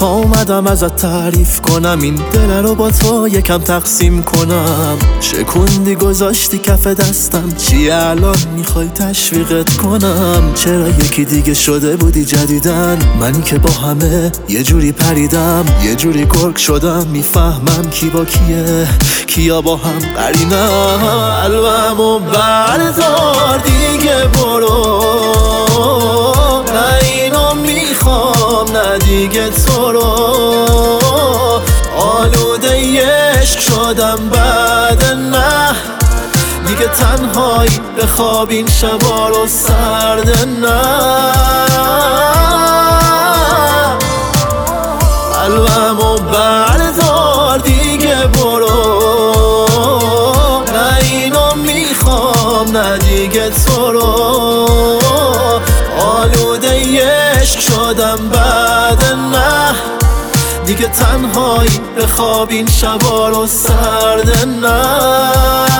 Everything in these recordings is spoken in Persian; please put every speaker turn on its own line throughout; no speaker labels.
اومدم ازت تعریف کنم، این دل رو با تو یکم تقسیم کنم. شکوندی گذاشتی کف دستم، چی الان میخوای تشویقت کنم؟ چرا یکی دیگه شده بودی جدیدن؟ منی که با همه یه جوری پریدم، یه جوری گرگ شدم، میفهمم کی با کیه، کیا با هم قرینم. قلبمو بردار دیگه برو، نه اینو میخوام نه دیگه تو رو. آلوده عشق شدم بعد نه دیگه، تنهایی بخواب این شبا رو سرد نه. قلبمو بردار دیگه برو، نه اینو میخوام نه دیگه تو رو. آلوده عشق شدم بعد نه دیگه، تنهایی بخواب این شبا رو سرد نه.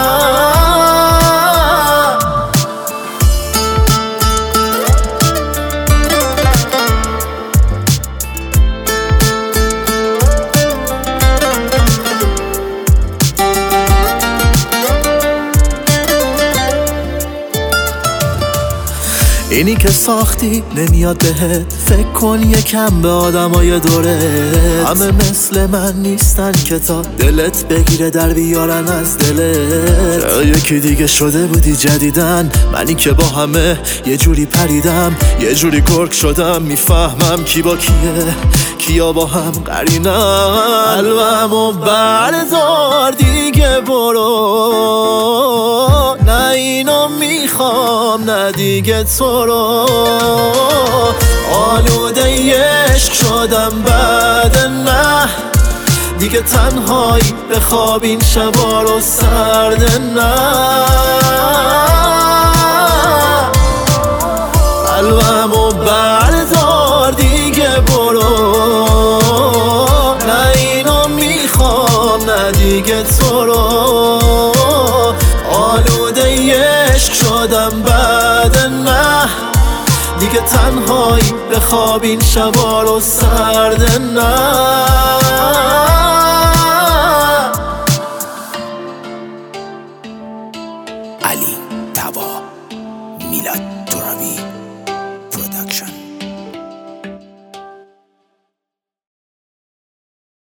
اینی که ساختی نمیاد بهت، فکر کن یکم به آدمای دورت. همه مثل من نیستن که تا دلت بگیره در بیارن از دلت. یکی دیگه شده بودی جدیدن، منی که با همه یه جوری پریدم، یه جوری گرگ شدم، میفهمم کی با کیه، کیا با هم قرینم. قلبمو بردار دیگه برو، نه اینو میخوام نه دیگه تو رو. آلوده عشق شدم بعد نه دیگه، تنهایی بخواب این شبا رو سرد نه. قلبمو بردار دیگه برو، نه اینو میخوام نه دیگه تو رو. آلوده عشق شدم بعد نه دیگه، تنهایی بخواب این شبا رو سرد نه.